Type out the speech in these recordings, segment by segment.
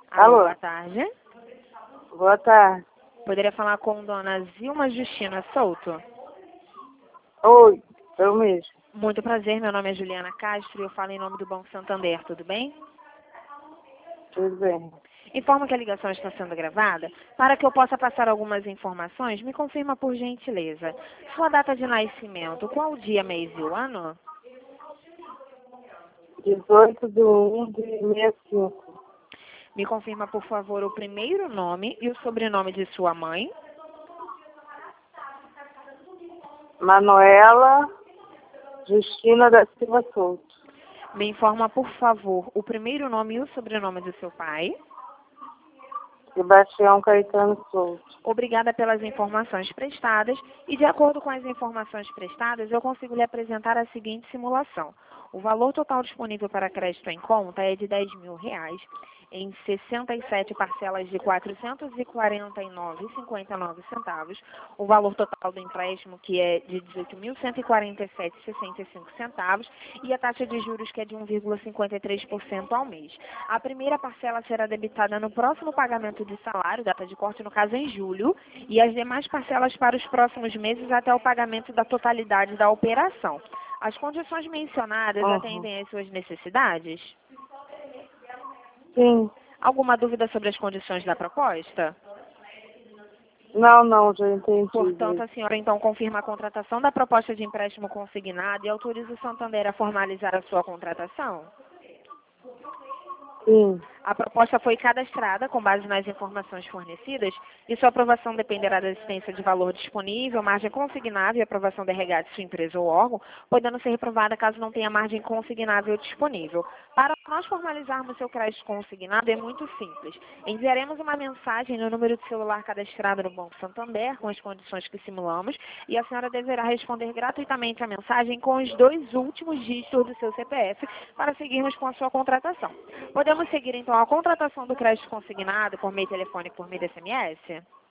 Alô, Alô? boa tarde. Boa tarde. Poderia falar com Dona Zilma Justina Souto? Oi, eu mesmo. Muito prazer, meu nome é Juliana Castro e eu falo em nome do Banco Santander, tudo bem? Tudo bem. Informo que a ligação está sendo gravada. Para que eu possa passar algumas informações, me confirma por gentileza. Sua data de nascimento, qual o dia, mês e o ano? 18/1/65. Me confirma, por favor, o primeiro nome e o sobrenome de sua mãe. Manuela Justina da Silva Souto. Me informa, por favor, o primeiro nome e o sobrenome do seu pai. Sebastião Caetano Souto. Obrigada pelas informações prestadas e, de acordo com as informações prestadas, eu consigo lhe apresentar a seguinte simulação. O valor total disponível para crédito em conta é de R$ 10.000, em 67 parcelas de R$ 449,59. O valor total do empréstimo, que é de R$ 18.147,65, e a taxa de juros, que é de 1,53% ao mês. A primeira parcela será debitada no próximo pagamento de salário, data de corte, no caso, em julho, e as demais parcelas para os próximos meses até o pagamento da totalidade da operação. As condições mencionadas atendem às suas necessidades? Sim. Alguma dúvida sobre as condições da proposta? Não, já entendi. Portanto, a senhora então confirma a contratação da proposta de empréstimo consignado e autoriza o Santander a formalizar a sua contratação? Sim. A proposta foi cadastrada com base nas informações fornecidas e sua aprovação dependerá da existência de valor disponível, margem consignável e aprovação da RH de sua empresa ou órgão, podendo ser reprovada caso não tenha margem consignável disponível. Para nós formalizarmos seu crédito consignado é muito simples. Enviaremos uma mensagem no número de celular cadastrado no Banco Santander com as condições que simulamos e a senhora deverá responder gratuitamente a mensagem com os 2 últimos dígitos do seu CPF para seguirmos com a sua contratação. Podemos seguir então a contratação do crédito consignado por meio telefônico, por meio de SMS?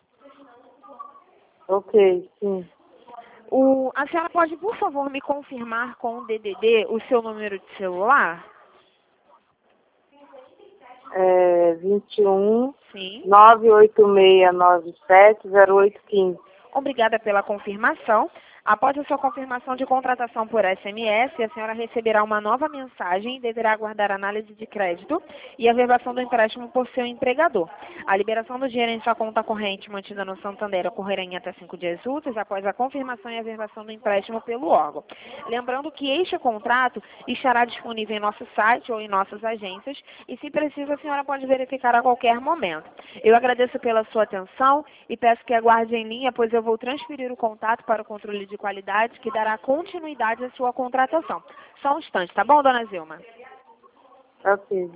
Ok, sim. A senhora pode, por favor, me confirmar com o DDD o seu número de celular? 21 Sim. 986970815. Obrigada pela confirmação. Após a sua confirmação de contratação por SMS, a senhora receberá uma nova mensagem e deverá aguardar a análise de crédito e a verbação do empréstimo por seu empregador. A liberação do dinheiro em sua conta corrente mantida no Santander ocorrerá em até 5 dias úteis após a confirmação e a verbação do empréstimo pelo órgão. Lembrando que este contrato estará disponível em nosso site ou em nossas agências e, se precisa, a senhora pode verificar a qualquer momento. Eu agradeço pela sua atenção e peço que aguarde em linha, pois eu vou transferir o contato para o controle de qualidade, que dará continuidade à sua contratação. Só um instante, tá bom, Dona Zilma? Ok.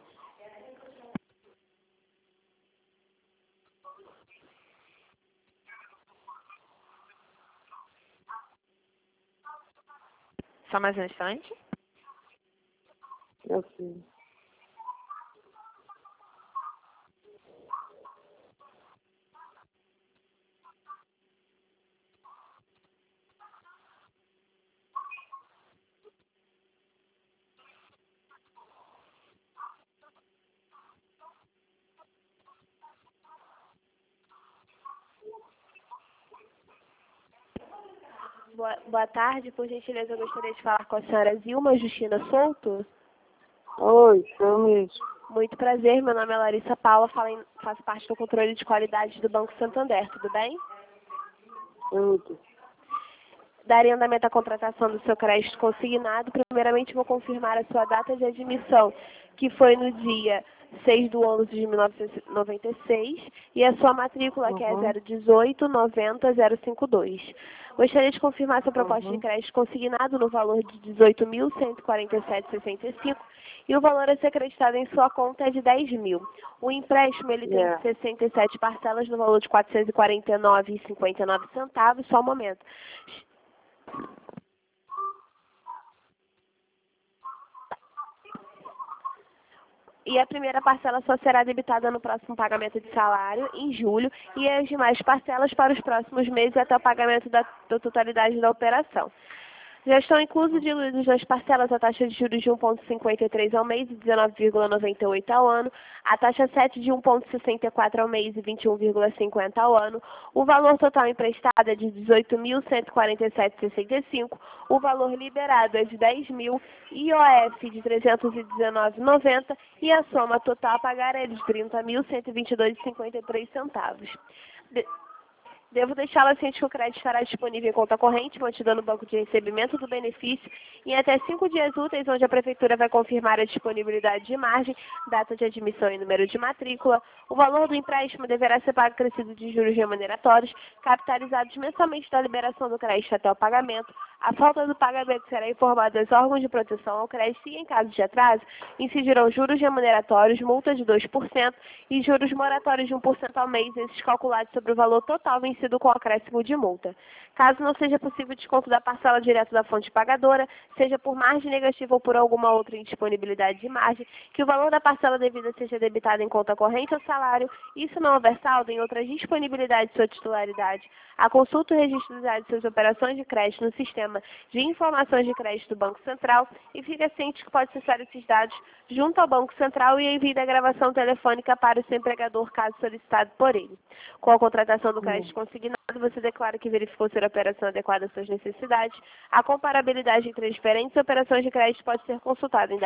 Só mais um instante. Ok. Boa tarde, por gentileza, eu gostaria de falar com a senhora Zilma Justina Souto. Oi, eu mesmo. Muito prazer, meu nome é Larissa Paula, faço parte do controle de qualidade do Banco Santander, tudo bem? Tudo. Daria andamento à contratação do seu crédito consignado. Primeiramente, vou confirmar a sua data de admissão, que foi no dia 6/11/1996, e a sua matrícula, que é 018-90-052. Gostaria de confirmar sua proposta de crédito consignado no valor de R$ 18.147,65 e o valor a ser acreditado em sua conta é de R$ 10.000. O empréstimo ele tem 67 parcelas no valor de R$ 449,59. Só um momento. E a primeira parcela só será debitada no próximo pagamento de salário, em julho, e as demais parcelas para os próximos meses até o pagamento da totalidade da operação. Já estão inclusos e diluídos nas parcelas a taxa de juros de 1,53 ao mês e 19,98 ao ano, a taxa 7 de 1,64 ao mês e 21,50 ao ano, o valor total emprestado é de 18.147,65, o valor liberado é de 10.000, IOF de 319,90 e a soma total a pagar é de 30.122,53 centavos. Devo deixá-la ciente que o crédito estará disponível em conta corrente, mantida no banco de recebimento do benefício, em até 5 dias úteis, onde a Prefeitura vai confirmar a disponibilidade de margem, data de admissão e número de matrícula. O valor do empréstimo deverá ser pago acrescido de juros remuneratórios, capitalizados mensalmente da liberação do crédito até o pagamento. A falta do pagamento será informada aos órgãos de proteção ao crédito e, em caso de atraso, incidirão juros remuneratórios, multa de 2% e juros moratórios de 1% ao mês, esses calculados sobre o valor total vencido com acréscimo de multa. Caso não seja possível desconto da parcela direto da fonte pagadora, seja por margem negativa ou por alguma outra indisponibilidade de margem, que o valor da parcela devida seja debitado em conta corrente ou salário, isso não houver saldo em outras disponibilidades de sua titularidade. A consulta o registro de suas operações de crédito no sistema de informações de crédito do Banco Central e fica ciente que pode acessar esses dados junto ao Banco Central e envie a gravação telefônica para o seu empregador, caso solicitado por ele. Com a contratação do crédito consignado, você declara que verificou ser a operação adequada às suas necessidades. A comparabilidade entre as diferentes operações de crédito pode ser consultada em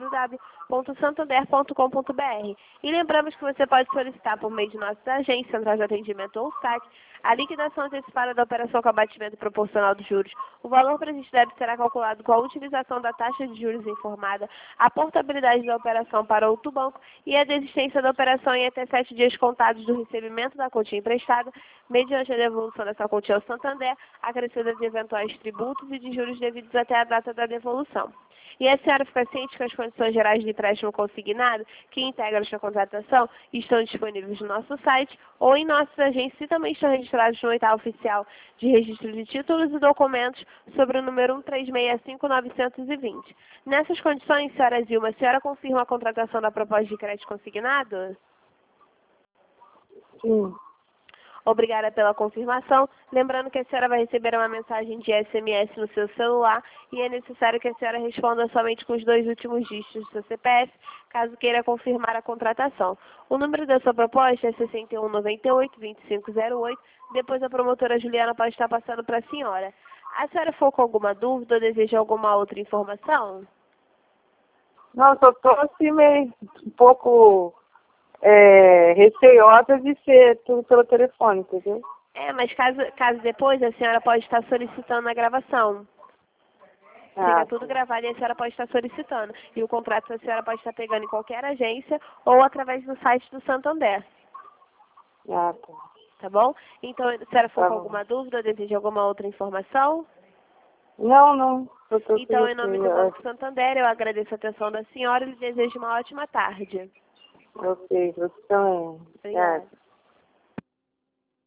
www.santander.com.br. E lembramos que você pode solicitar por meio de nossas agências, centrais de atendimento ou saque, a liquidação antecipada da operação com abatimento proporcional dos juros. O valor previsto deve será calculado com a utilização da taxa de juros informada, a portabilidade da operação para outro banco e a desistência da operação em até 7 dias contados do recebimento da quantia emprestada, mediante a devolução dessa quantia ao Santander, acrescida de eventuais tributos e de juros devidos até a data da devolução. E a senhora fica ciente que as condições gerais de empréstimo consignado, que integram esta contratação, estão disponíveis no nosso site ou em nossas agências e também estão registrados no oitavo oficial de registro de títulos e documentos sobre o número 1365920. Nessas condições, senhora Zilma, a senhora confirma a contratação da proposta de crédito consignado? Sim. Obrigada pela confirmação. Lembrando que a senhora vai receber uma mensagem de SMS no seu celular e é necessário que a senhora responda somente com os 2 últimos dígitos do seu CPF, caso queira confirmar a contratação. O número da sua proposta é 6198-2508. Depois a promotora Juliana pode estar passando para a senhora. A senhora ficou com alguma dúvida ou deseja alguma outra informação? Não, só estou assim meio um pouco receiosa de ser tudo pelo telefone, entendeu? Mas caso depois a senhora pode estar solicitando a gravação. Fica tudo gravado e a senhora pode estar solicitando. E o contrato a senhora pode estar pegando em qualquer agência ou através do site do Santander. Tá. Tá bom? Então, a senhora ficou Tá com bom. alguma dúvida ou deseja alguma outra informação? Não. Então, em nome do Banco Santander, eu agradeço a atenção da senhora e lhe desejo uma ótima tarde. Ok, você também. Obrigada.